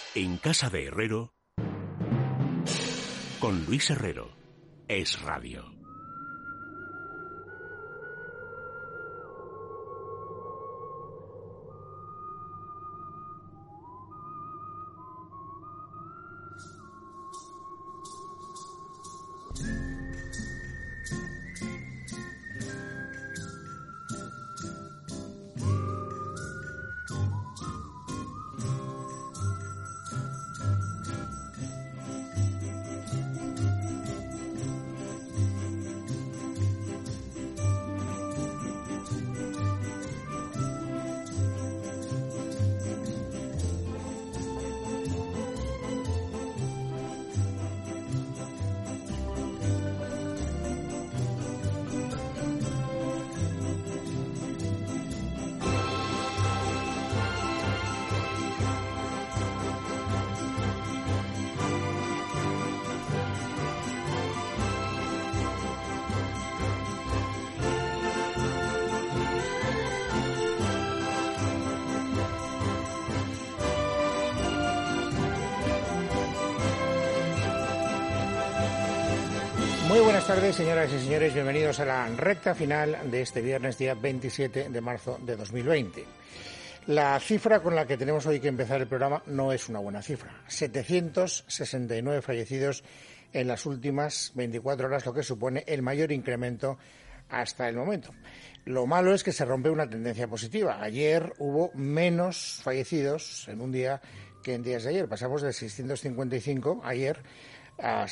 En casa de Herrero, con Luis Herrero, Es Radio. Muy buenas tardes, señoras y señores. Bienvenidos a la recta final de este viernes, día 27 de marzo de 2020. La cifra con la que tenemos hoy que empezar el programa no es una buena cifra. 769 fallecidos en las últimas 24 horas, lo que supone el mayor incremento hasta el momento. Lo malo es que se rompe una tendencia positiva. Ayer hubo menos fallecidos en un día que en días de ayer. Pasamos de 655 ayer a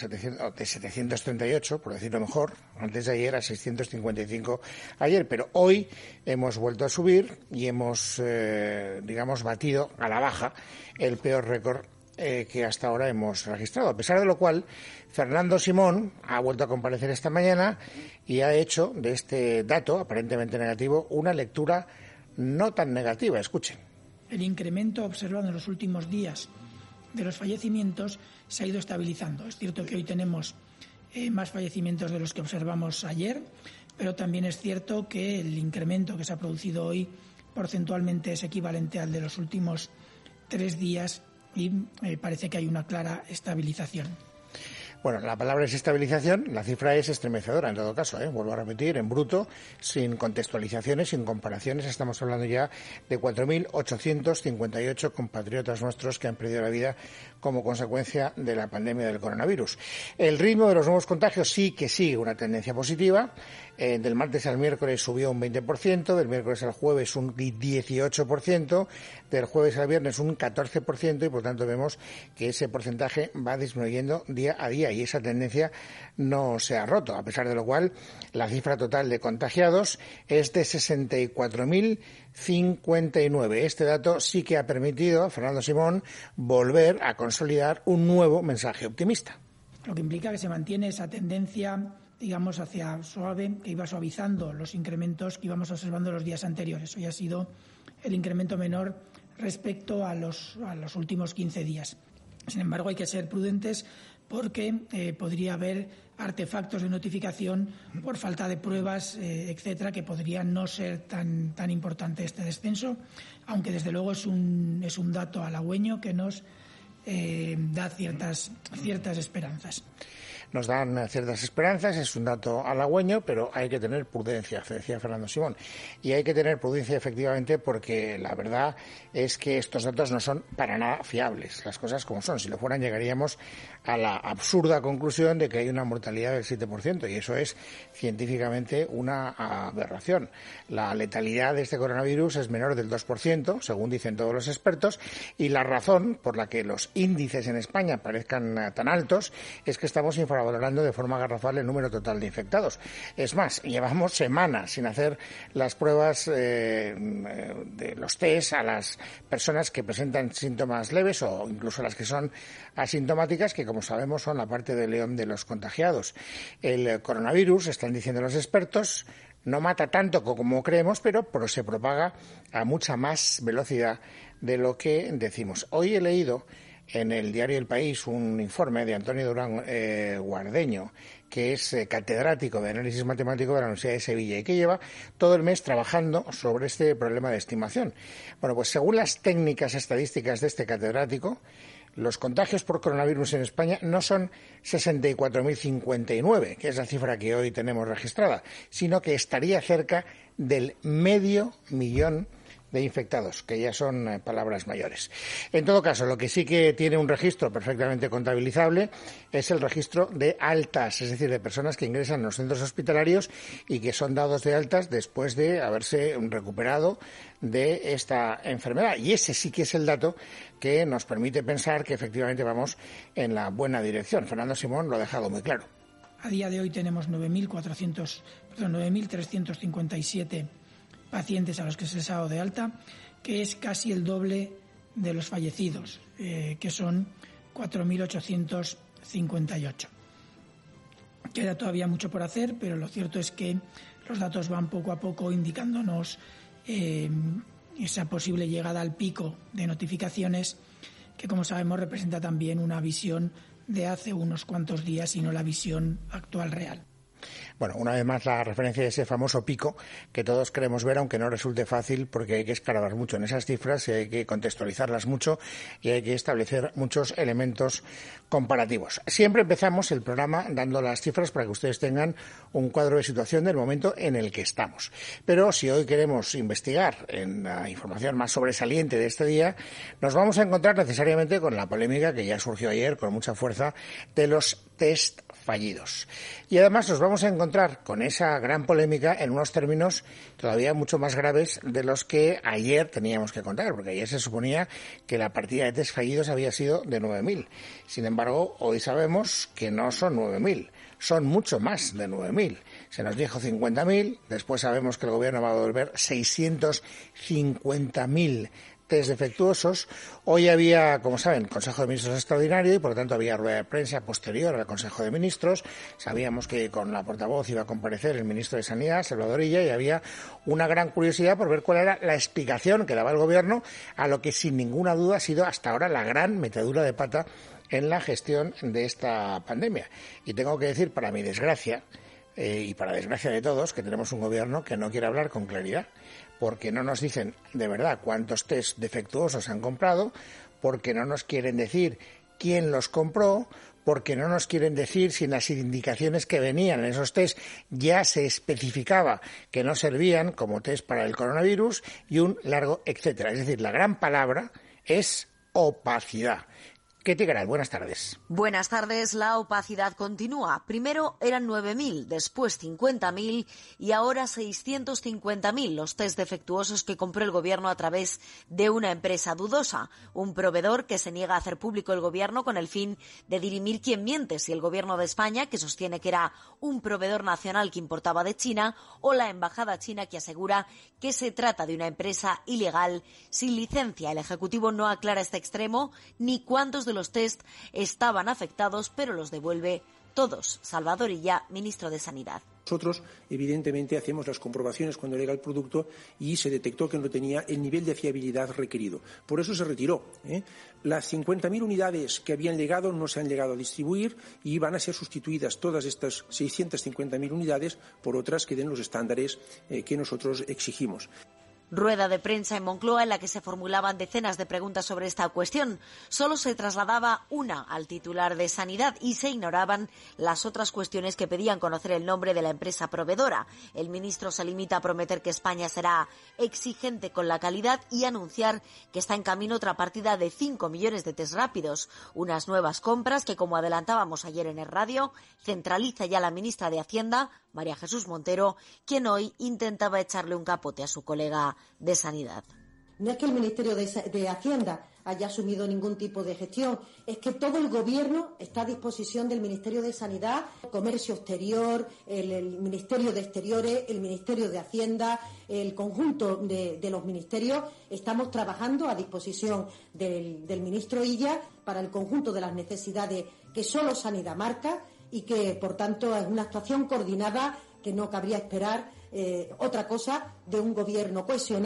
738, por decirlo mejor, antes de ayer a 655 ayer, pero hoy hemos vuelto a subir y hemos, batido a la baja el peor récord que hasta ahora hemos registrado. A pesar de lo cual, Fernando Simón ha vuelto a comparecer esta mañana y ha hecho de este dato aparentemente negativo una lectura no tan negativa. Escuchen. El incremento observado en los últimos días de los fallecimientos se ha ido estabilizando. Es cierto que hoy tenemos más fallecimientos de los que observamos ayer, pero también es cierto que el incremento que se ha producido hoy porcentualmente es equivalente al de los últimos 3 días y parece que hay una clara estabilización. Bueno, la palabra es estabilización, la cifra es estremecedora en todo caso, vuelvo a repetir, en bruto, sin contextualizaciones, sin comparaciones, estamos hablando ya de 4.858 compatriotas nuestros que han perdido la vida como consecuencia de la pandemia del coronavirus. El ritmo de los nuevos contagios sí que sigue una tendencia positiva. Del martes al miércoles subió un 20%, del miércoles al jueves un 18%, del jueves al viernes un 14% y por tanto vemos que ese porcentaje va disminuyendo día a día y esa tendencia no se ha roto, a pesar de lo cual la cifra total de contagiados es de 64.059. Este dato sí que ha permitido a Fernando Simón volver a consolidar un nuevo mensaje optimista. Lo que implica que se mantiene esa tendencia, digamos, hacia suave, que iba suavizando los incrementos que íbamos observando los días anteriores. Hoy ha sido el incremento menor respecto a los últimos 15 días. Sin embargo, hay que ser prudentes porque podría haber artefactos de notificación por falta de pruebas, etcétera, que podrían no ser tan importante este descenso, aunque desde luego es un dato halagüeño que nos da ciertas esperanzas. Nos dan ciertas esperanzas, es un dato halagüeño, pero hay que tener prudencia, decía Fernando Simón. Y hay que tener prudencia efectivamente porque la verdad es que estos datos no son para nada fiables, las cosas como son. Si lo fueran llegaríamos a la absurda conclusión de que hay una mortalidad del 7% y eso es científicamente una aberración. La letalidad de este coronavirus es menor del 2%, según dicen todos los expertos, y la razón por la que los índices en España parezcan tan altos es que estamos infravalorando de forma garrafal el número total de infectados. Es más, llevamos semanas sin hacer las pruebas de los test a las personas que presentan síntomas leves o incluso las que son asintomáticas, que como sabemos son la parte del león de los contagiados. El coronavirus, están diciendo los expertos, no mata tanto como creemos, pero se propaga a mucha más velocidad de lo que decimos. Hoy he leído en el diario El País un informe de Antonio Durán Guardeño, que es catedrático de análisis matemático de la Universidad de Sevilla y que lleva todo el mes trabajando sobre este problema de estimación. Bueno, pues según las técnicas estadísticas de este catedrático, los contagios por coronavirus en España no son 64.059, que es la cifra que hoy tenemos registrada, sino que estaría cerca del 500.000 de infectados, que ya son palabras mayores. En todo caso, lo que sí que tiene un registro perfectamente contabilizable es el registro de altas, es decir, de personas que ingresan en los centros hospitalarios y que son dados de altas después de haberse recuperado de esta enfermedad. Y ese sí que es el dato que nos permite pensar que efectivamente vamos en la buena dirección. Fernando Simón lo ha dejado muy claro. A día de hoy tenemos 9.357 pacientes a los que se les ha dado de alta, que es casi el doble de los fallecidos, que son 4.858. Queda todavía mucho por hacer, pero lo cierto es que los datos van poco a poco indicándonos esa posible llegada al pico de notificaciones, que como sabemos representa también una visión de hace unos cuantos días y no la visión actual real. Bueno, una vez más la referencia de ese famoso pico que todos queremos ver, aunque no resulte fácil, porque hay que escarbar mucho en esas cifras y hay que contextualizarlas mucho y hay que establecer muchos elementos comparativos. Siempre empezamos el programa dando las cifras para que ustedes tengan un cuadro de situación del momento en el que estamos. Pero si hoy queremos investigar en la información más sobresaliente de este día, nos vamos a encontrar necesariamente con la polémica que ya surgió ayer con mucha fuerza de los test fallidos. Y además nos vamos a encontrar con esa gran polémica en unos términos todavía mucho más graves de los que ayer teníamos que contar, porque ayer se suponía que la partida de test fallidos había sido de 9.000. Sin embargo, hoy sabemos que no son 9.000, son mucho más de 9.000. Se nos dijo 50.000, después sabemos que el Gobierno va a devolver 650.000 test defectuosos. Hoy había, como saben, Consejo de Ministros extraordinario y por lo tanto había rueda de prensa posterior al Consejo de Ministros. Sabíamos que con la portavoz iba a comparecer el ministro de Sanidad, Salvador Illa, y había una gran curiosidad por ver cuál era la explicación que daba el Gobierno a lo que sin ninguna duda ha sido hasta ahora la gran metedura de pata en la gestión de esta pandemia. Y tengo que decir, para mi desgracia, y para desgracia de todos, que tenemos un Gobierno que no quiere hablar con claridad, porque no nos dicen de verdad cuántos test defectuosos han comprado, porque no nos quieren decir quién los compró, porque no nos quieren decir si en las indicaciones que venían en esos test ya se especificaba que no servían como test para el coronavirus y un largo etcétera. Es decir, la gran palabra es opacidad. Ketty Garat, buenas tardes. Buenas tardes. La opacidad continúa. Primero eran 9.000, después 50.000 y ahora 650.000 los test defectuosos que compró el Gobierno a través de una empresa dudosa, un proveedor que se niega a hacer público el Gobierno con el fin de dirimir quién miente, si el Gobierno de España, que sostiene que era un proveedor nacional que importaba de China, o la Embajada china, que asegura que se trata de una empresa ilegal sin licencia. El Ejecutivo no aclara este extremo ni cuántos de los test estaban afectados, pero los devuelve todos. Salvador Illa, ministro de Sanidad. Nosotros, evidentemente, hacemos las comprobaciones cuando llega el producto y se detectó que no tenía el nivel de fiabilidad requerido. Por eso se retiró. Las 50.000 unidades que habían llegado no se han llegado a distribuir y van a ser sustituidas todas estas 650.000 unidades por otras que den los estándares que nosotros exigimos. Rueda de prensa en Moncloa en la que se formulaban decenas de preguntas sobre esta cuestión. Solo se trasladaba una al titular de Sanidad y se ignoraban las otras cuestiones que pedían conocer el nombre de la empresa proveedora. El ministro se limita a prometer que España será exigente con la calidad y anunciar que está en camino otra partida de 5 millones de test rápidos. Unas nuevas compras que, como adelantábamos ayer en el radio, centraliza ya la ministra de Hacienda, María Jesús Montero, quien hoy intentaba echarle un capote a su colega de Sanidad. No es que el Ministerio de Hacienda haya asumido ningún tipo de gestión, es que todo el Gobierno está a disposición del Ministerio de Sanidad, Comercio Exterior, el Ministerio de Exteriores, el Ministerio de Hacienda, el conjunto de los ministerios. Estamos trabajando a disposición del ministro Illa para el conjunto de las necesidades que solo Sanidad marca y que, por tanto, es una actuación coordinada que no cabría esperar otra cosa de un Gobierno cohesionado.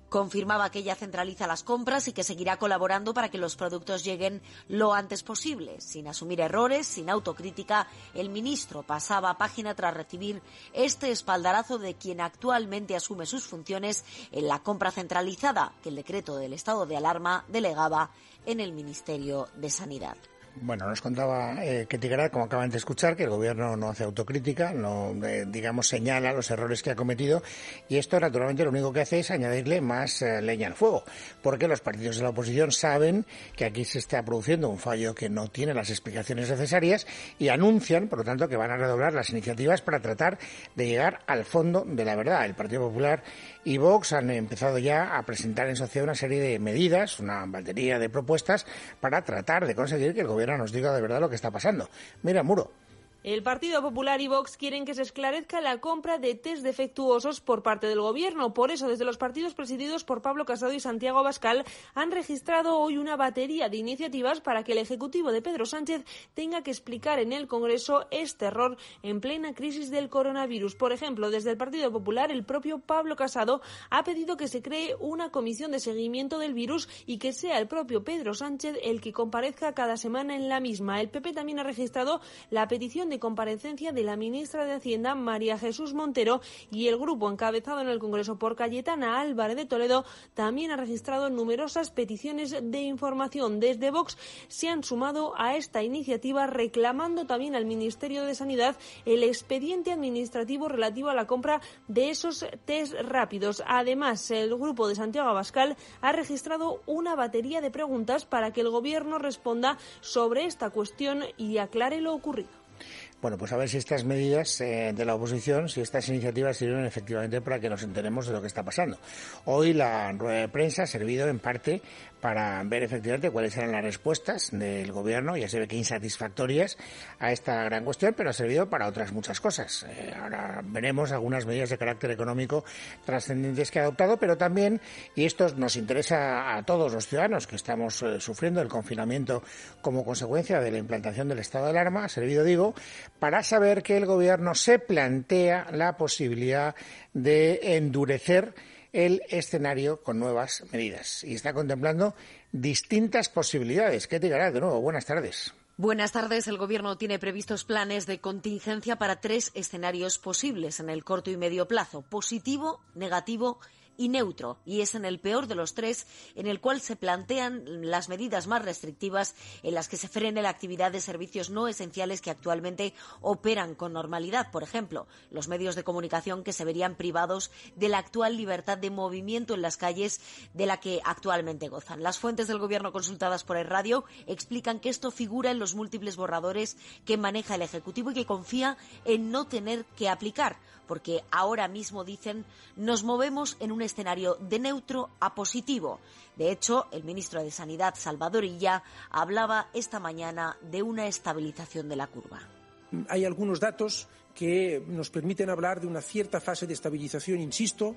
Confirmaba que ella centraliza las compras y que seguirá colaborando para que los productos lleguen lo antes posible. Sin asumir errores, sin autocrítica, el ministro pasaba página tras recibir este espaldarazo de quien actualmente asume sus funciones en la compra centralizada que el decreto del estado de alarma delegaba en el Ministerio de Sanidad. Bueno, nos contaba Ketty Garat, como acaban de escuchar, que el Gobierno no hace autocrítica, no, señala los errores que ha cometido, y esto, naturalmente, lo único que hace es añadirle más leña al fuego, porque los partidos de la oposición saben que aquí se está produciendo un fallo que no tiene las explicaciones necesarias y anuncian, por lo tanto, que van a redoblar las iniciativas para tratar de llegar al fondo de la verdad. El Partido Popular y Vox han empezado ya a presentar en sociedad una serie de medidas, una batería de propuestas para tratar de conseguir que el Gobierno nos diga de verdad lo que está pasando. Mira, Muro. El Partido Popular y Vox quieren que se esclarezca la compra de test defectuosos por parte del Gobierno. Por eso, desde los partidos presididos por Pablo Casado y Santiago Abascal, han registrado hoy una batería de iniciativas para que el Ejecutivo de Pedro Sánchez tenga que explicar en el Congreso este error en plena crisis del coronavirus. Por ejemplo, desde el Partido Popular, el propio Pablo Casado ha pedido que se cree una comisión de seguimiento del virus y que sea el propio Pedro Sánchez el que comparezca cada semana en la misma. El PP también ha registrado la petición de comparecencia de la ministra de Hacienda, María Jesús Montero, y el grupo encabezado en el Congreso por Cayetana Álvarez de Toledo también ha registrado numerosas peticiones de información. Desde Vox se han sumado a esta iniciativa reclamando también al Ministerio de Sanidad el expediente administrativo relativo a la compra de esos test rápidos. Además, el grupo de Santiago Abascal ha registrado una batería de preguntas para que el Gobierno responda sobre esta cuestión y aclare lo ocurrido. Bueno, pues a ver si estas medidas de la oposición, si estas iniciativas sirven efectivamente para que nos enteremos de lo que está pasando. Hoy la rueda de prensa ha servido en parte para ver efectivamente cuáles eran las respuestas del Gobierno, ya se ve que insatisfactorias a esta gran cuestión, pero ha servido para otras muchas cosas. Ahora veremos algunas medidas de carácter económico trascendentes que ha adoptado, pero también, y esto nos interesa a todos los ciudadanos que estamos sufriendo el confinamiento como consecuencia de la implantación del estado de alarma, ha servido, digo, para saber que el Gobierno se plantea la posibilidad de endurecer el escenario con nuevas medidas y está contemplando distintas posibilidades. Ketty Garat, de nuevo, buenas tardes. Buenas tardes. El Gobierno tiene previstos planes de contingencia para 3 escenarios posibles en el corto y medio plazo: positivo, negativo y neutro, y es en el peor de los 3 en el cual se plantean las medidas más restrictivas en las que se frene la actividad de servicios no esenciales que actualmente operan con normalidad. Por ejemplo, los medios de comunicación que se verían privados de la actual libertad de movimiento en las calles de la que actualmente gozan. Las fuentes del Gobierno consultadas por el Radio explican que esto figura en los múltiples borradores que maneja el Ejecutivo y que confía en no tener que aplicar, porque ahora mismo, dicen, nos movemos en un escenario de neutro a positivo. De hecho, el ministro de Sanidad, Salvador Illa, hablaba esta mañana de una estabilización de la curva. Hay algunos datos que nos permiten hablar de una cierta fase de estabilización, insisto,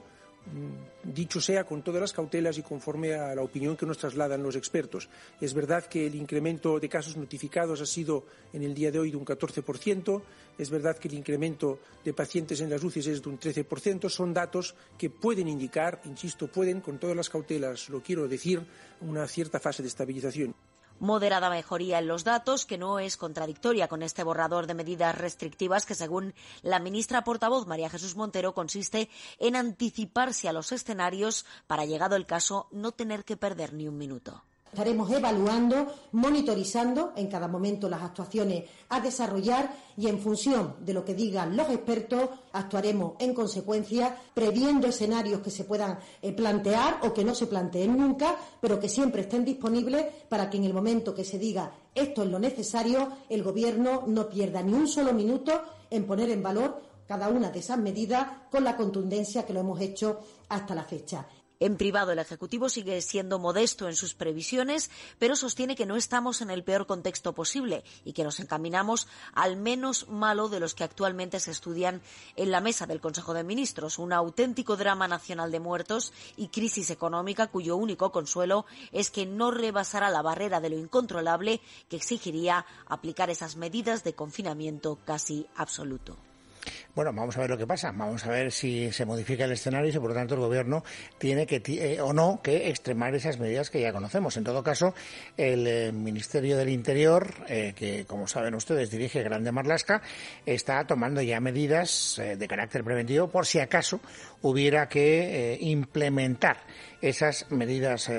dicho sea con todas las cautelas y conforme a la opinión que nos trasladan los expertos. Es verdad que el incremento de casos notificados ha sido en el día de hoy de un 14%, es verdad que el incremento de pacientes en las UCIs es de un 13%, son datos que pueden indicar, insisto, pueden, con todas las cautelas, lo quiero decir, una cierta fase de estabilización. Moderada mejoría en los datos, que no es contradictoria con este borrador de medidas restrictivas que, según la ministra portavoz María Jesús Montero, consiste en anticiparse a los escenarios para, llegado el caso, no tener que perder ni un minuto. Estaremos evaluando, monitorizando en cada momento las actuaciones a desarrollar y en función de lo que digan los expertos actuaremos en consecuencia, previendo escenarios que se puedan plantear o que no se planteen nunca, pero que siempre estén disponibles para que en el momento que se diga esto es lo necesario, el Gobierno no pierda ni un solo minuto en poner en valor cada una de esas medidas con la contundencia que lo hemos hecho hasta la fecha. En privado, el Ejecutivo sigue siendo modesto en sus previsiones, pero sostiene que no estamos en el peor contexto posible y que nos encaminamos al menos malo de los que actualmente se estudian en la mesa del Consejo de Ministros. Un auténtico drama nacional de muertos y crisis económica cuyo único consuelo es que no rebasará la barrera de lo incontrolable que exigiría aplicar esas medidas de confinamiento casi absoluto. Bueno, vamos a ver lo que pasa. Vamos a ver si se modifica el escenario y si, por lo tanto, el Gobierno tiene que o no que extremar esas medidas que ya conocemos. En todo caso, el Ministerio del Interior, que, como saben ustedes, dirige Grande Marlaska, está tomando ya medidas de carácter preventivo por si acaso hubiera que implementar esas medidas,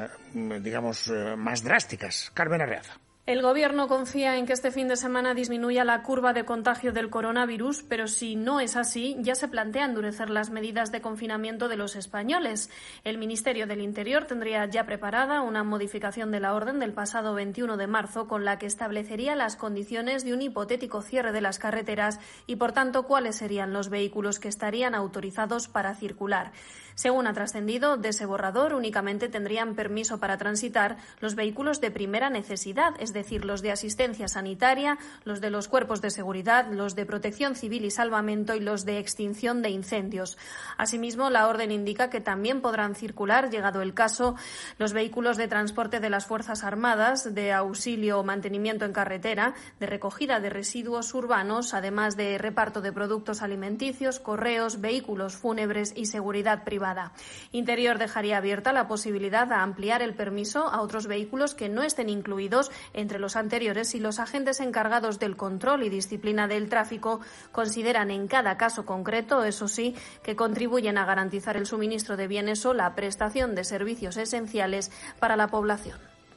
más drásticas. Carmen Arreaza. El Gobierno confía en que este fin de semana disminuya la curva de contagio del coronavirus, pero si no es así, ya se plantea endurecer las medidas de confinamiento de los españoles. El Ministerio del Interior tendría ya preparada una modificación de la orden del pasado 21 de marzo con la que establecería las condiciones de un hipotético cierre de las carreteras y, por tanto, cuáles serían los vehículos que estarían autorizados para circular. Según ha trascendido, de ese borrador únicamente tendrían permiso para transitar los vehículos de primera necesidad, es decir, los de asistencia sanitaria, los de los cuerpos de seguridad, los de protección civil y salvamento y los de extinción de incendios. Asimismo, la orden indica que también podrán circular, llegado el caso, los vehículos de transporte de las Fuerzas Armadas, de auxilio o mantenimiento en carretera, de recogida de residuos urbanos, además de reparto de productos alimenticios, correos, vehículos fúnebres y seguridad privada. Interior dejaría abierta la posibilidad de ampliar el permiso a otros vehículos que no estén incluidos entre los anteriores si los agentes encargados del control y disciplina del tráfico consideran en cada caso concreto, eso sí, que contribuyen a garantizar el suministro de bienes o la prestación de servicios esenciales para la población.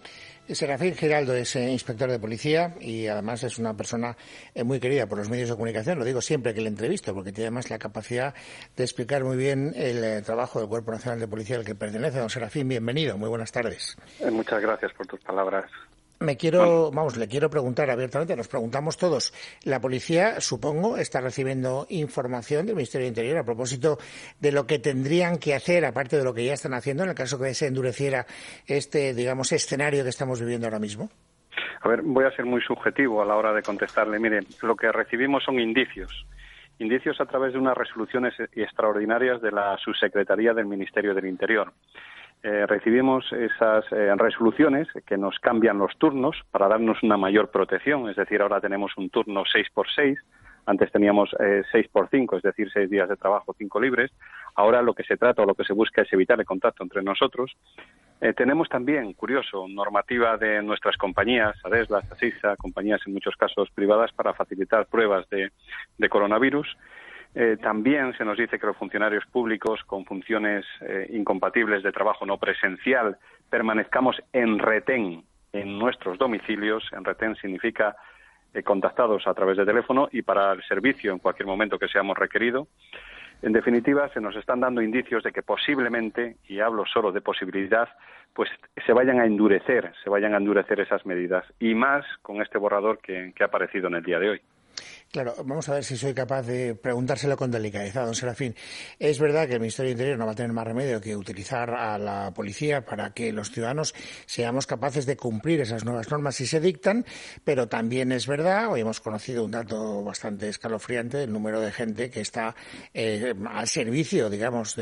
Serafín Giraldo es inspector de policía y además es una persona muy querida por los medios de comunicación. Lo digo siempre que le entrevisto porque tiene además la capacidad de explicar muy bien el trabajo del Cuerpo Nacional de Policía al que pertenece. Don Serafín, bienvenido. Muy buenas tardes. Muchas gracias por tus palabras. Le quiero preguntar abiertamente, nos preguntamos todos, la policía, supongo, está recibiendo información del Ministerio del Interior a propósito de lo que tendrían que hacer, aparte de lo que ya están haciendo, en el caso que se endureciera este, escenario que estamos viviendo ahora mismo. A ver, voy a ser muy subjetivo a la hora de contestarle. Mire, lo que recibimos son indicios a través de unas resoluciones extraordinarias de la Subsecretaría del Ministerio del Interior. Recibimos esas resoluciones que nos cambian los turnos para darnos una mayor protección, es decir, ahora tenemos un turno 6x6, antes teníamos 6x5, es decir, 6 días de trabajo, 5 libres. Ahora lo que se trata o lo que se busca es evitar el contacto entre nosotros. Tenemos también, curioso, normativa de nuestras compañías, Adesla, Asisa, compañías en muchos casos privadas para facilitar pruebas de coronavirus. También se nos dice que los funcionarios públicos con funciones incompatibles de trabajo no presencial permanezcamos en retén en nuestros domicilios. En retén significa contactados a través de teléfono y para el servicio en cualquier momento que seamos requerido. En definitiva, se nos están dando indicios de que posiblemente, y hablo solo de posibilidad, pues se vayan a endurecer esas medidas, y más con este borrador que ha aparecido en el día de hoy. Claro, vamos a ver si soy capaz de preguntárselo con delicadeza, don Serafín. Es verdad que el Ministerio del Interior no va a tener más remedio que utilizar a la policía para que los ciudadanos seamos capaces de cumplir esas nuevas normas si se dictan, pero también es verdad, hoy hemos conocido un dato bastante escalofriante del número de gente que está al servicio, digamos,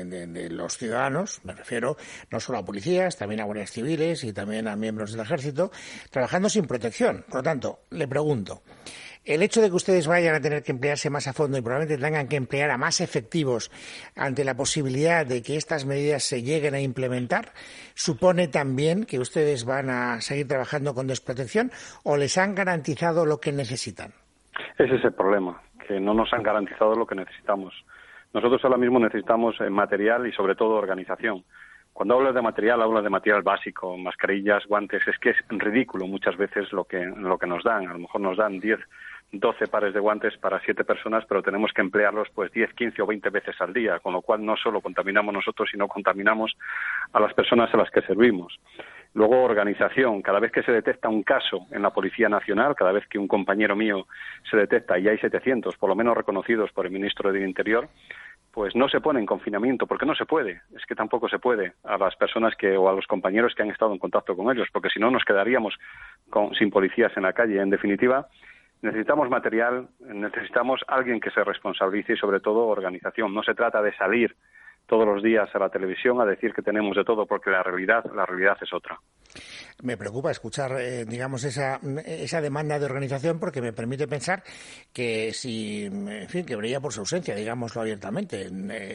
de los ciudadanos, me refiero no solo a policías, también a guardias civiles y también a miembros del Ejército, trabajando sin protección. Por lo tanto, le pregunto, el hecho de que ustedes vayan a tener que emplearse más a fondo y probablemente tengan que emplear a más efectivos ante la posibilidad de que estas medidas se lleguen a implementar, ¿supone también que ustedes van a seguir trabajando con desprotección o les han garantizado lo que necesitan? Ese es el problema, que no nos han garantizado lo que necesitamos. Nosotros ahora mismo necesitamos material y sobre todo organización. Cuando hablo de material básico, mascarillas, guantes, es que es ridículo muchas veces lo que nos dan. A lo mejor nos dan 10, 12 pares de guantes para 7 personas, pero tenemos que emplearlos pues 10, 15 o 20 veces al día, con lo cual no solo contaminamos nosotros, sino contaminamos a las personas a las que servimos. Luego, organización. Cada vez que se detecta un caso en la Policía Nacional, cada vez que un compañero mío se detecta, y hay 700, por lo menos reconocidos por el Ministro del Interior, pues no se pone en confinamiento, porque no se puede. Es que tampoco se puede a las personas o a los compañeros que han estado en contacto con ellos, porque si no nos quedaríamos sin policías en la calle. En definitiva, necesitamos material, necesitamos alguien que se responsabilice y sobre todo organización. No se trata de salir todos los días a la televisión a decir que tenemos de todo, porque la realidad es otra. Me preocupa escuchar, digamos, esa demanda de organización, porque me permite pensar que que brilla por su ausencia, digámoslo abiertamente.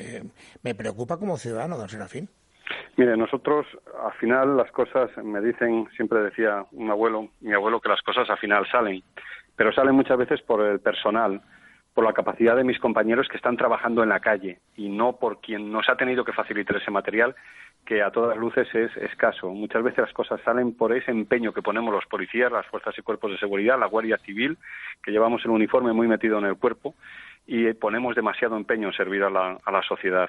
Me preocupa como ciudadano, don Serafín. Mire, nosotros, al final, las cosas, me dicen, siempre decía mi abuelo, que las cosas al final salen, pero salen muchas veces por el personal, por la capacidad de mis compañeros que están trabajando en la calle, y no por quien nos ha tenido que facilitar ese material, que a todas luces es escaso. Muchas veces las cosas salen por ese empeño que ponemos los policías, las fuerzas y cuerpos de seguridad, la Guardia Civil, que llevamos el uniforme muy metido en el cuerpo, y ponemos demasiado empeño en servir a la sociedad.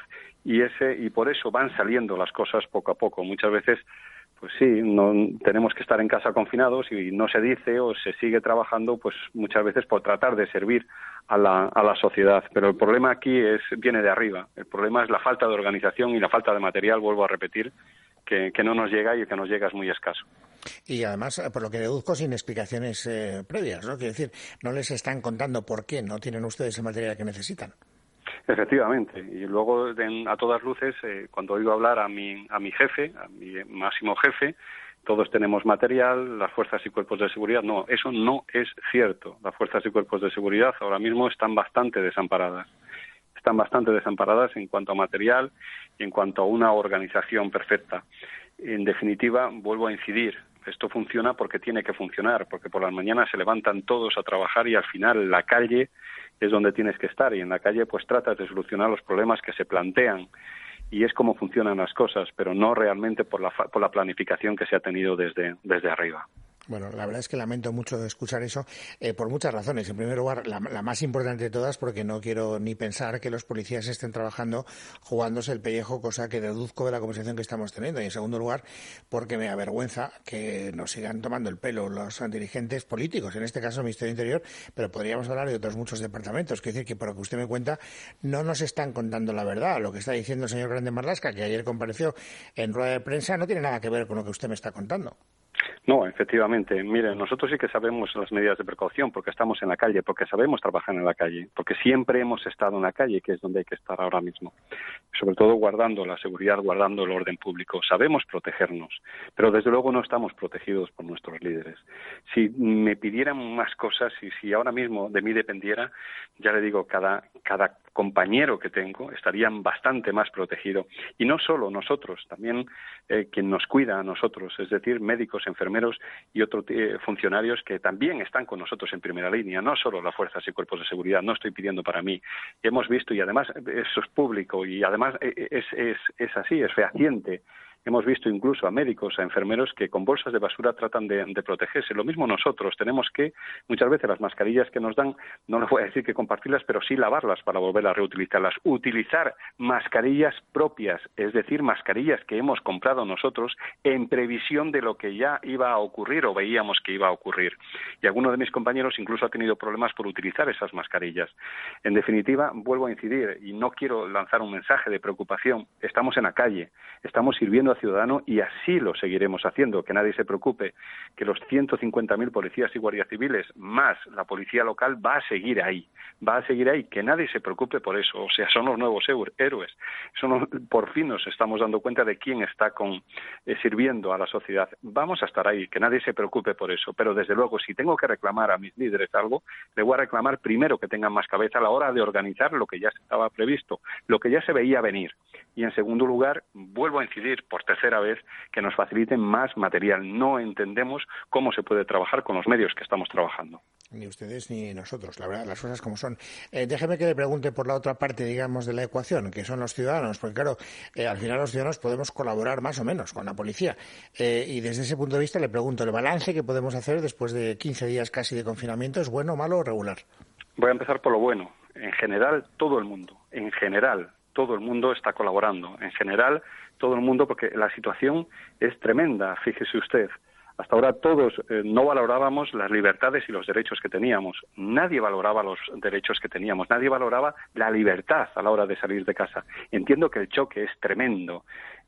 Y por eso van saliendo las cosas poco a poco. Muchas veces, pues sí, no tenemos que estar en casa confinados y no se dice o se sigue trabajando, pues muchas veces por tratar de servir a la sociedad. Pero el problema aquí viene de arriba. El problema es la falta de organización y la falta de material, vuelvo a repetir, que no nos llega, y el que nos llega es muy escaso. Y además, por lo que deduzco, sin explicaciones previas, ¿no? Quiero decir, no les están contando por qué no tienen ustedes el material que necesitan. Efectivamente. Y luego, a todas luces, cuando oigo hablar a mi jefe, a mi máximo jefe, todos tenemos material, las fuerzas y cuerpos de seguridad. No, eso no es cierto. Las fuerzas y cuerpos de seguridad ahora mismo están bastante desamparadas. Están bastante desamparadas en cuanto a material y en cuanto a una organización perfecta. En definitiva, vuelvo a incidir, esto funciona porque tiene que funcionar, porque por las mañanas se levantan todos a trabajar y al final la calle es donde tienes que estar, y en la calle pues tratas de solucionar los problemas que se plantean, y es como funcionan las cosas, pero no realmente por la planificación que se ha tenido desde arriba. Bueno, la verdad es que lamento mucho escuchar eso, por muchas razones. En primer lugar, la más importante de todas, porque no quiero ni pensar que los policías estén trabajando jugándose el pellejo, cosa que deduzco de la conversación que estamos teniendo. Y en segundo lugar, porque me avergüenza que nos sigan tomando el pelo los dirigentes políticos, en este caso el Ministerio del Interior, pero podríamos hablar de otros muchos departamentos. Quiero decir que, por lo que usted me cuenta, no nos están contando la verdad. Lo que está diciendo el señor Grande Marlaska, que ayer compareció en rueda de prensa, no tiene nada que ver con lo que usted me está contando. No, efectivamente. Mire, nosotros sí que sabemos las medidas de precaución, porque estamos en la calle, porque sabemos trabajar en la calle, porque siempre hemos estado en la calle, que es donde hay que estar ahora mismo. Sobre todo guardando la seguridad, guardando el orden público. Sabemos protegernos, pero desde luego no estamos protegidos por nuestros líderes. Si me pidieran más cosas y si ahora mismo de mí dependiera, ya le digo, cada compañero que tengo estarían bastante más protegido. Y no solo nosotros, también quien nos cuida a nosotros, es decir, médicos, enfermeros y otros funcionarios que también están con nosotros en primera línea, no solo las fuerzas y cuerpos de seguridad, no estoy pidiendo para mí. Hemos visto, y además eso es público, y además es así, es fehaciente. Hemos visto incluso a médicos, a enfermeros que con bolsas de basura tratan de protegerse. Lo mismo nosotros. Tenemos que, muchas veces, las mascarillas que nos dan, no les voy a decir que compartirlas, pero sí lavarlas para volver a reutilizarlas. Utilizar mascarillas propias, es decir, mascarillas que hemos comprado nosotros en previsión de lo que ya iba a ocurrir o veíamos que iba a ocurrir. Y alguno de mis compañeros incluso ha tenido problemas por utilizar esas mascarillas. En definitiva, vuelvo a incidir, y no quiero lanzar un mensaje de preocupación. Estamos en la calle, estamos sirviendo ciudadano, y así lo seguiremos haciendo. Que nadie se preocupe, que los 150.000 policías y guardias civiles más la policía local va a seguir ahí, que nadie se preocupe por eso. O sea, son los nuevos héroes. Por fin nos estamos dando cuenta de quién está sirviendo a la sociedad. Vamos a estar ahí, que nadie se preocupe por eso, pero desde luego, si tengo que reclamar a mis líderes algo, le voy a reclamar primero que tengan más cabeza a la hora de organizar lo que ya estaba previsto, lo que ya se veía venir, y en segundo lugar, vuelvo a incidir por tercera vez, que nos faciliten más material. No entendemos cómo se puede trabajar con los medios que estamos trabajando. Ni ustedes ni nosotros, la verdad, las cosas como son. Déjeme que le pregunte por la otra parte, digamos, de la ecuación, que son los ciudadanos, porque claro, al final los ciudadanos podemos colaborar más o menos con la policía. Y desde ese punto de vista le pregunto, ¿el balance que podemos hacer después de 15 días casi de confinamiento es bueno, malo o regular? Voy a empezar por lo bueno. En general, todo el mundo. En general, todo el mundo está colaborando. En general, todo el mundo, porque la situación es tremenda, fíjese usted. Hasta ahora todos no valorábamos las libertades y los derechos que teníamos. Nadie valoraba los derechos que teníamos. Nadie valoraba la libertad a la hora de salir de casa. Entiendo que el choque es tremendo,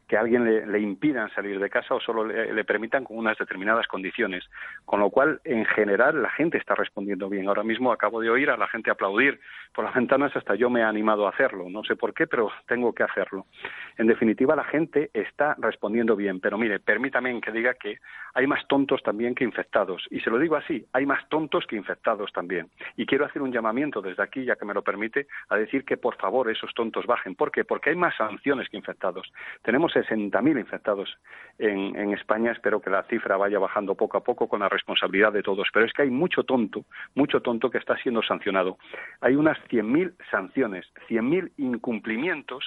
que a alguien le impidan salir de casa o solo le permitan con unas determinadas condiciones. Con lo cual, en general, la gente está respondiendo bien. Ahora mismo acabo de oír a la gente aplaudir por las ventanas, hasta yo me he animado a hacerlo. No sé por qué, pero tengo que hacerlo. En definitiva, la gente está respondiendo bien. Pero mire, permítame que diga que hay más tontos también que infectados. Y se lo digo así, hay más tontos que infectados también. Y quiero hacer un llamamiento desde aquí, ya que me lo permite, a decir que por favor esos tontos bajen. ¿Por qué? Porque hay más sanciones que infectados. Tenemos 60.000 infectados en España. Espero que la cifra vaya bajando poco a poco con la responsabilidad de todos. Pero es que hay mucho tonto que está siendo sancionado. Hay unas 100.000 sanciones, 100.000 incumplimientos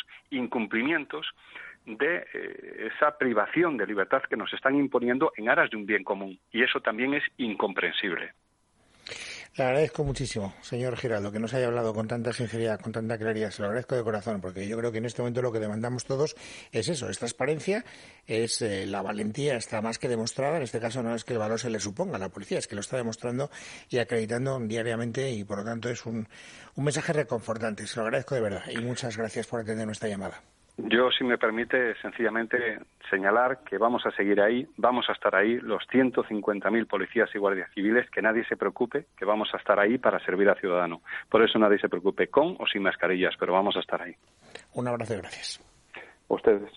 de esa privación de libertad que nos están imponiendo en aras de un bien común. Y eso también es incomprensible. Le agradezco muchísimo, señor Giraldo, que nos haya hablado con tanta sinceridad, con tanta claridad. Se lo agradezco de corazón, porque yo creo que en este momento lo que demandamos todos es eso, es transparencia, es la valentía está más que demostrada. En este caso no es que el valor se le suponga a la policía, es que lo está demostrando y acreditando diariamente, y por lo tanto es un mensaje reconfortante. Se lo agradezco de verdad y muchas gracias por atender nuestra llamada. Yo, si me permite, sencillamente señalar que vamos a seguir ahí, vamos a estar ahí, los 150.000 policías y guardias civiles, que nadie se preocupe, que vamos a estar ahí para servir al ciudadano. Por eso nadie se preocupe, con o sin mascarillas, pero vamos a estar ahí. Un abrazo y gracias. A ustedes.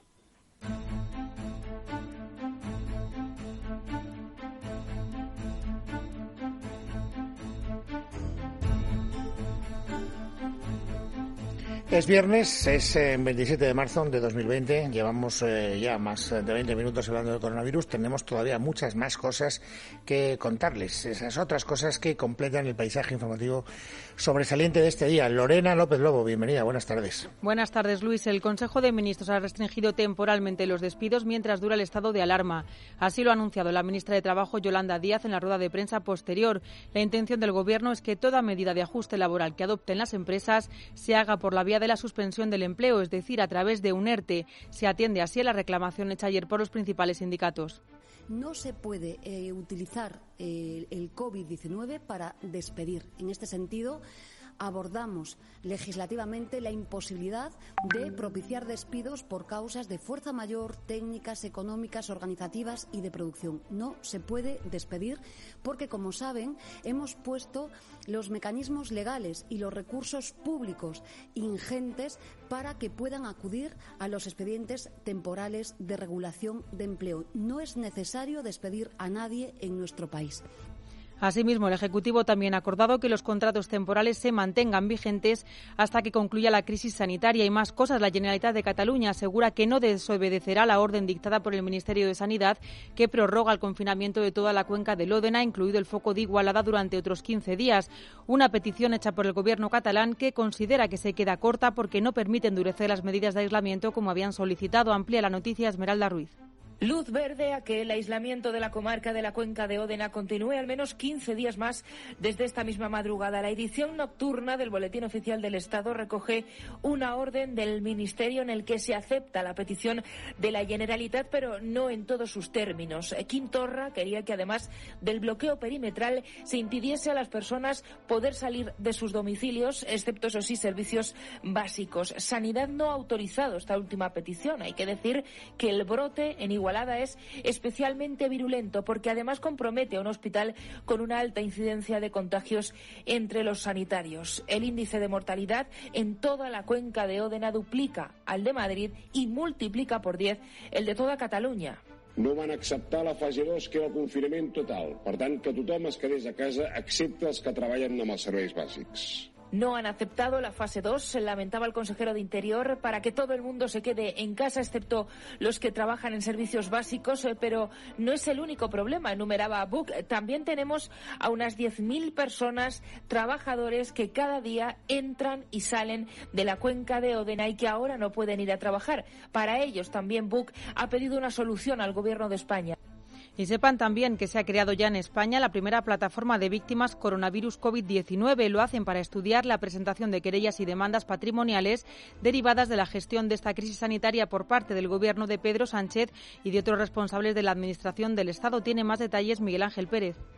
Es viernes, es 27 de marzo de 2020, llevamos ya más de 20 minutos hablando del coronavirus, tenemos todavía muchas más cosas que contarles, esas otras cosas que completan el paisaje informativo sobresaliente de este día. Lorena López Lobo, bienvenida, buenas tardes. Buenas tardes, Luis. El Consejo de Ministros ha restringido temporalmente los despidos mientras dura el estado de alarma. Así lo ha anunciado la ministra de Trabajo, Yolanda Díaz, en la rueda de prensa posterior. La intención del Gobierno es que toda medida de ajuste laboral que adopten las empresas se haga por la vía de la suspensión del empleo, es decir, a través de un ERTE. Se atiende así a la reclamación hecha ayer por los principales sindicatos. No se puede utilizar el COVID-19 para despedir. En este sentido, abordamos legislativamente la imposibilidad de propiciar despidos por causas de fuerza mayor, técnicas, económicas, organizativas y de producción. No se puede despedir porque, como saben, hemos puesto los mecanismos legales y los recursos públicos ingentes para que puedan acudir a los expedientes temporales de regulación de empleo. No es necesario despedir a nadie en nuestro país. Asimismo, el Ejecutivo también ha acordado que los contratos temporales se mantengan vigentes hasta que concluya la crisis sanitaria. Y más cosas, la Generalitat de Cataluña asegura que no desobedecerá la orden dictada por el Ministerio de Sanidad que prorroga el confinamiento de toda la cuenca del Òdena, incluido el foco de Igualada, durante otros 15 días. Una petición hecha por el Gobierno catalán que considera que se queda corta porque no permite endurecer las medidas de aislamiento como habían solicitado. Amplía la noticia Esmeralda Ruiz. Luz verde a que el aislamiento de la comarca de la cuenca de Òdena continúe al menos 15 días más desde esta misma madrugada. La edición nocturna del Boletín Oficial del Estado recoge una orden del Ministerio en el que se acepta la petición de la Generalitat, pero no en todos sus términos. Quim Torra quería que, además del bloqueo perimetral, se impidiese a las personas poder salir de sus domicilios, excepto, eso sí, servicios básicos. Sanidad no ha autorizado esta última petición. Hay que decir que el brote en Igualada es especialmente virulento porque además compromete a un hospital con una alta incidencia de contagios entre los sanitarios. El índice de mortalidad en toda la cuenca de Òdena duplica al de Madrid y multiplica por 10 el de toda Catalunya. No van acceptar la fase 2, que era el confinament total. Per tant, que tothom es quedés a casa, excepte els que treballen amb els serveis bàsics. No han aceptado la fase 2, lamentaba el consejero de Interior, para que todo el mundo se quede en casa, excepto los que trabajan en servicios básicos, pero no es el único problema, enumeraba Buch. También tenemos a unas 10.000 personas, trabajadores, que cada día entran y salen de la cuenca de Òdena y que ahora no pueden ir a trabajar. Para ellos también Buch ha pedido una solución al Gobierno de España. Y sepan también que se ha creado ya en España la primera plataforma de víctimas coronavirus COVID-19. Lo hacen para estudiar la presentación de querellas y demandas patrimoniales derivadas de la gestión de esta crisis sanitaria por parte del Gobierno de Pedro Sánchez y de otros responsables de la Administración del Estado. Tiene más detalles Miguel Ángel Pérez.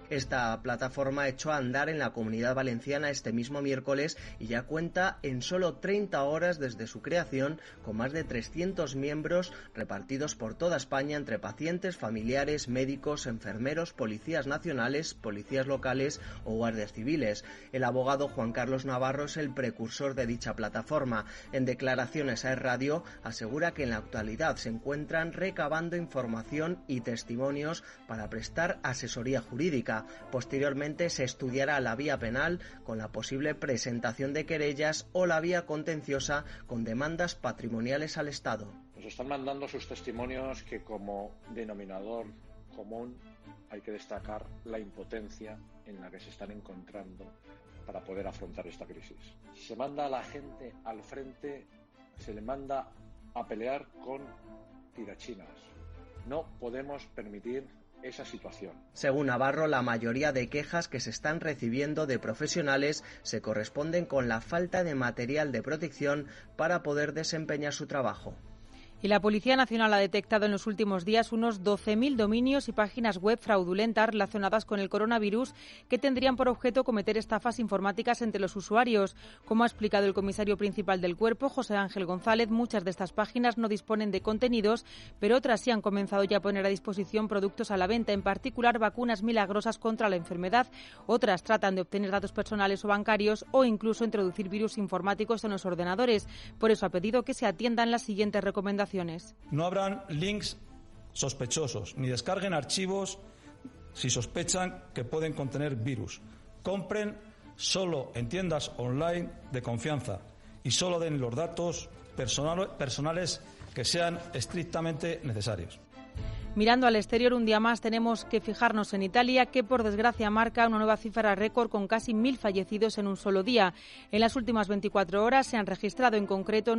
Esta plataforma echó a andar en la Comunidad Valenciana este mismo miércoles y ya cuenta en solo 30 horas desde su creación con más de 300 miembros repartidos por toda España entre pacientes, familiares, médicos, enfermeros, policías nacionales, policías locales o guardias civiles. El abogado Juan Carlos Navarro es el precursor de dicha plataforma. En declaraciones a Es Radio asegura que en la actualidad se encuentran recabando información y testimonios para prestar asesoría jurídica. Posteriormente se estudiará la vía penal con la posible presentación de querellas o la vía contenciosa con demandas patrimoniales al Estado. Nos están mandando sus testimonios que como denominador común hay que destacar la impotencia en la que se están encontrando para poder afrontar esta crisis. Se manda a la gente al frente, se le manda a pelear con tirachinas. No podemos permitir esa situación. Según Navarro, la mayoría de quejas que se están recibiendo de profesionales se corresponden con la falta de material de protección para poder desempeñar su trabajo. Y la Policía Nacional ha detectado en los últimos días unos 12.000 dominios y páginas web fraudulentas relacionadas con el coronavirus que tendrían por objeto cometer estafas informáticas entre los usuarios. Como ha explicado el comisario principal del Cuerpo, José Ángel González, muchas de estas páginas no disponen de contenidos, pero otras sí han comenzado ya a poner a disposición productos a la venta, en particular vacunas milagrosas contra la enfermedad. Otras tratan de obtener datos personales o bancarios o incluso introducir virus informáticos en los ordenadores. Por eso ha pedido que se atiendan las siguientes recomendaciones. No habrán links sospechosos, ni descarguen archivos si sospechan que pueden contener virus. Compren solo en tiendas online de confianza y solo den los datos personales que sean estrictamente necesarios. Mirando al exterior, un día más tenemos que fijarnos en Italia, que por desgracia marca una nueva cifra récord con casi 1.000 fallecidos en un solo día. En las últimas 24 horas se han registrado en concreto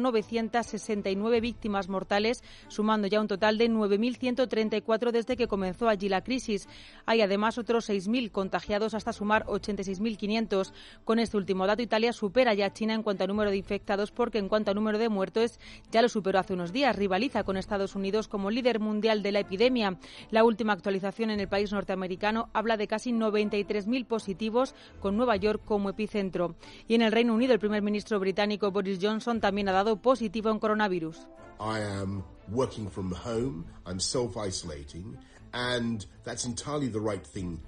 969 víctimas mortales, sumando ya un total de 9.134 desde que comenzó allí la crisis. Hay además otros 6.000 contagiados hasta sumar 86.500. Con este último dato, Italia supera ya a China en cuanto a número de infectados, porque en cuanto a número de muertos ya lo superó hace unos días. Rivaliza con Estados Unidos como líder mundial de la epidemia. La última actualización en el país norteamericano habla de casi 93.000 positivos, con Nueva York como epicentro. Y en el Reino Unido, el primer ministro británico Boris Johnson también ha dado positivo en coronavirus. I am working from home, I'm self-isolating, and that's entirely the right thing.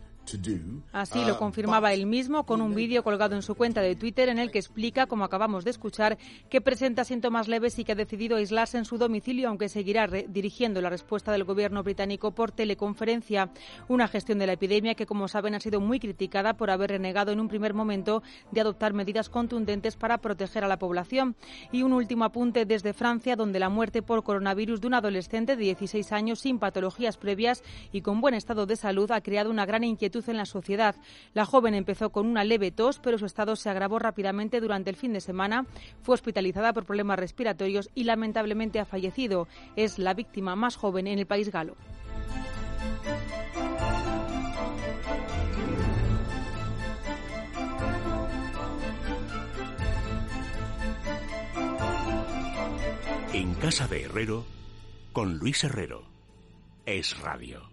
Así lo confirmaba él mismo con un vídeo colgado en su cuenta de Twitter en el que explica, como acabamos de escuchar, que presenta síntomas leves y que ha decidido aislarse en su domicilio, aunque seguirá dirigiendo la respuesta del gobierno británico por teleconferencia. Una gestión de la epidemia que, como saben, ha sido muy criticada por haber renegado en un primer momento de adoptar medidas contundentes para proteger a la población. Y un último apunte desde Francia, donde la muerte por coronavirus de un adolescente de 16 años sin patologías previas y con buen estado de salud ha creado una gran inquietud en la sociedad. La joven empezó con una leve tos, pero su estado se agravó rápidamente durante el fin de semana. Fue hospitalizada por problemas respiratorios y lamentablemente ha fallecido. Es la víctima más joven en el país galo. En casa de Herrero, con Luis Herrero. Es Radio.